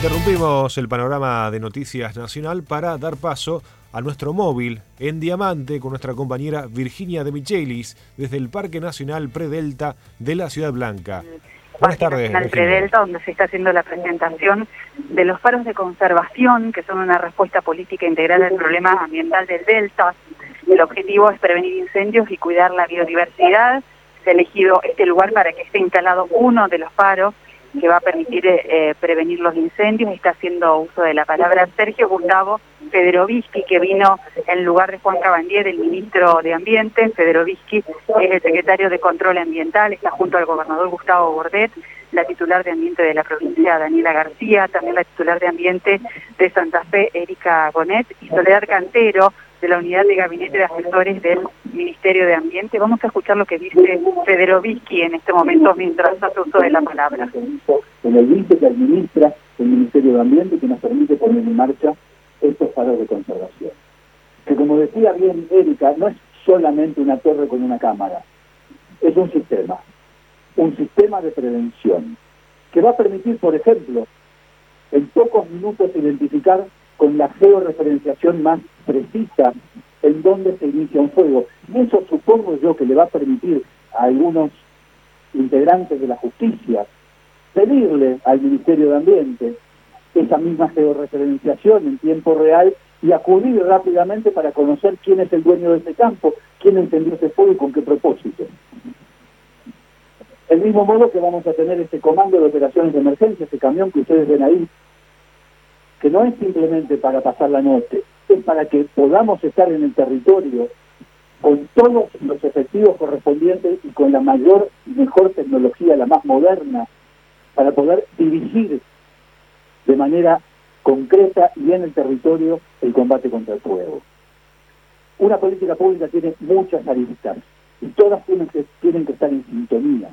Interrumpimos el panorama de Noticias Nacional para dar paso a nuestro móvil en Diamante con nuestra compañera Virginia de Michelis desde el Parque Nacional Predelta de la Ciudad Blanca. Buenas tardes, Nacional Predelta, donde se está haciendo la presentación de los faros de conservación, que son una respuesta política integral al problema ambiental del Delta. El objetivo es prevenir incendios y cuidar la biodiversidad. Se ha elegido este lugar para que esté instalado uno de los faros que va a permitir prevenir los incendios. Está haciendo uso de la palabra Sergio Gustavo Federovisky, que vino en lugar de Juan Cabandier, el ministro de Ambiente. Federovisky es el secretario de Control Ambiental, está junto al gobernador Gustavo Bordet, la titular de Ambiente de la provincia, Daniela García, también la titular de Ambiente de Santa Fe, Erika Bonet, y Soledad Cantero, de la Unidad de Gabinete de Asesores del Ministerio de Ambiente. Vamos a escuchar lo que dice Federovisky en este momento mientras hace uso de la palabra. En el INPE que administra el Ministerio de Ambiente, que nos permite poner en marcha estos faros de conservación. Que, como decía bien Erika, no es solamente una torre con una cámara, es un sistema de prevención, que va a permitir, por ejemplo, en pocos minutos identificar con la georreferenciación más precisa en dónde se inicia un fuego. Y eso supongo yo que le va a permitir a algunos integrantes de la justicia pedirle al Ministerio de Ambiente esa misma georreferenciación en tiempo real y acudir rápidamente para conocer quién es el dueño de ese campo, quién encendió ese fuego y con qué propósito. Del mismo modo que vamos a tener este comando de operaciones de emergencia, ese camión que ustedes ven ahí, que no es simplemente para pasar la noche, es para que podamos estar en el territorio con todos los efectivos correspondientes y con la mayor y mejor tecnología, la más moderna, para poder dirigir de manera concreta y en el territorio el combate contra el fuego. Una política pública tiene muchas aristas y todas tienen que estar en sintonía.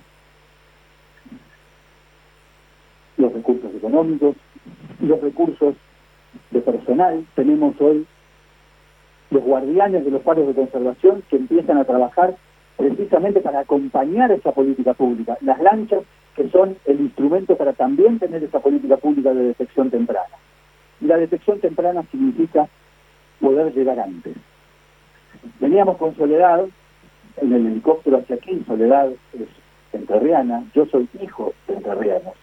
Los recursos económicos, los recursos de personal. Tenemos hoy los guardianes de los faros de conservación que empiezan a trabajar precisamente para acompañar esa política pública. Las lanchas, que son el instrumento para también tener esa política pública de detección temprana. Y la detección temprana significa poder llegar antes. Veníamos con Soledad en el helicóptero hacia aquí. Soledad es entrerriana, yo soy hijo de entrerrianos.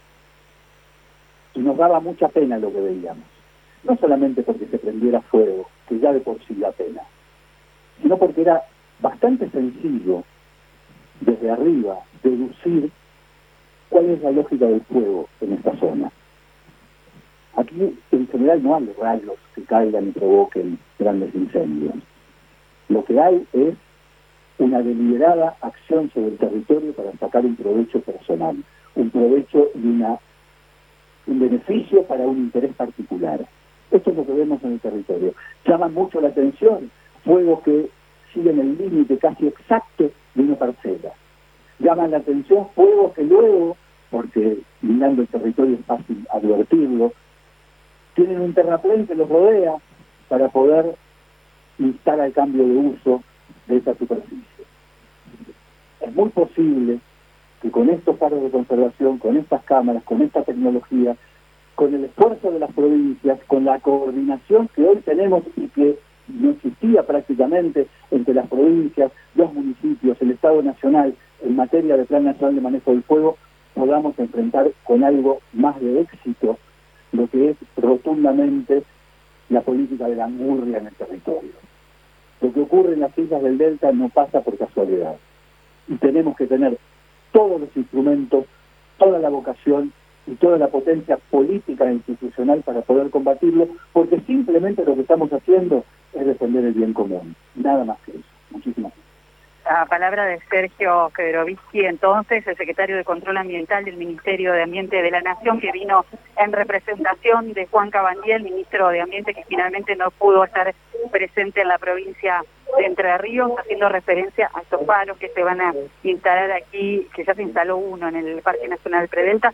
Y nos daba mucha pena lo que veíamos. No solamente porque se prendiera fuego, que ya de por sí da pena, sino porque era bastante sencillo, desde arriba, deducir cuál es la lógica del fuego en esta zona. Aquí, en general, no hay rayos que caigan y provoquen grandes incendios. Lo que hay es una deliberada acción sobre el territorio para sacar un provecho personal, un provecho y un beneficio para un interés particular. Esto es lo que vemos en el territorio. Llaman mucho la atención fuegos que siguen el límite casi exacto de una parcela. Llaman la atención fuegos que luego, porque mirando el territorio es fácil advertirlo, tienen un terraplén que los rodea para poder instar al cambio de uso de esa superficie. Es muy posible que con estos faros de conservación, con estas cámaras, con esta tecnología, con el esfuerzo de las provincias, con la coordinación que hoy tenemos y que no existía prácticamente entre las provincias, los municipios, el Estado Nacional, en materia de Plan Nacional de Manejo del Fuego, podamos enfrentar con algo más de éxito lo que es rotundamente la política de la angurria en el territorio. Lo que ocurre en las islas del Delta no pasa por casualidad. Y tenemos que tener todos los instrumentos, toda la vocación y toda la potencia política e institucional para poder combatirlo, porque simplemente lo que estamos haciendo es defender el bien común, nada más que eso. Muchísimas gracias. La palabra de Sergio Federovisky, entonces, el secretario de Control Ambiental del Ministerio de Ambiente de la Nación, que vino en representación de Juan Cabandier, el ministro de Ambiente, que finalmente no pudo estar presente en la provincia de Entre Ríos, haciendo referencia a estos faros que se van a instalar aquí, que ya se instaló uno en el Parque Nacional Predelta.